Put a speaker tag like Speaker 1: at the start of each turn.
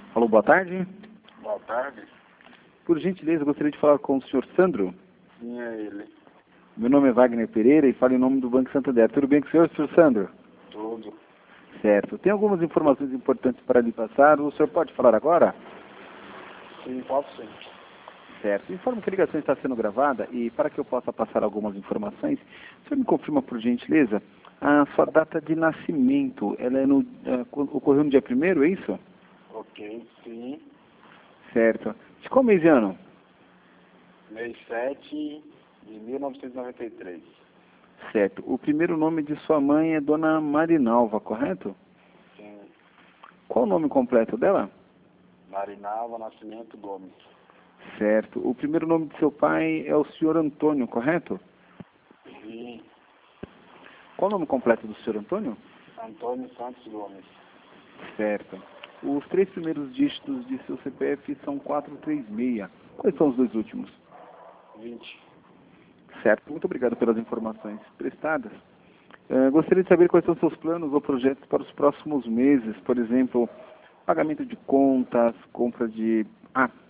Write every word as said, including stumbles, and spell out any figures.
Speaker 1: Alô, boa tarde.
Speaker 2: Boa tarde.
Speaker 1: Por gentileza, eu gostaria de falar com o senhor Sandro.
Speaker 2: Sim, é ele.
Speaker 1: Meu nome é Wagner Pereira e falo em nome do Banco Santander. Tudo bem com o senhor, senhor Sandro?
Speaker 2: Tudo.
Speaker 1: Certo. Tem algumas informações importantes para lhe passar. O senhor pode falar agora?
Speaker 2: Sim, posso sim.
Speaker 1: Certo. Informo que a ligação está sendo gravada e para que eu possa passar algumas informações, o senhor me confirma, por gentileza, a sua data de nascimento. Ela é no, uh, ocorreu no dia primeiro, é isso?
Speaker 2: Ok, sim.
Speaker 1: Certo. De qual mês e ano?
Speaker 2: Mês sete de mil novecentos e noventa e três.
Speaker 1: Certo. O primeiro nome de sua mãe é Dona Marinalva, correto?
Speaker 2: Sim.
Speaker 1: Qual o nome completo dela?
Speaker 2: Marinalva Nascimento Gomes.
Speaker 1: Certo. O primeiro nome de seu pai é o senhor Antônio, correto?
Speaker 2: Sim.
Speaker 1: Qual o nome completo do senhor Antônio?
Speaker 2: Antônio Santos Gomes.
Speaker 1: Certo. Os três primeiros dígitos de seu C P F são quatro três seis. Quais são os dois últimos?
Speaker 2: vinte.
Speaker 1: Certo. Muito obrigado pelas informações prestadas. Uh, gostaria de saber quais são seus planos ou projetos para os próximos meses. Por exemplo, pagamento de contas, compra de... Ah,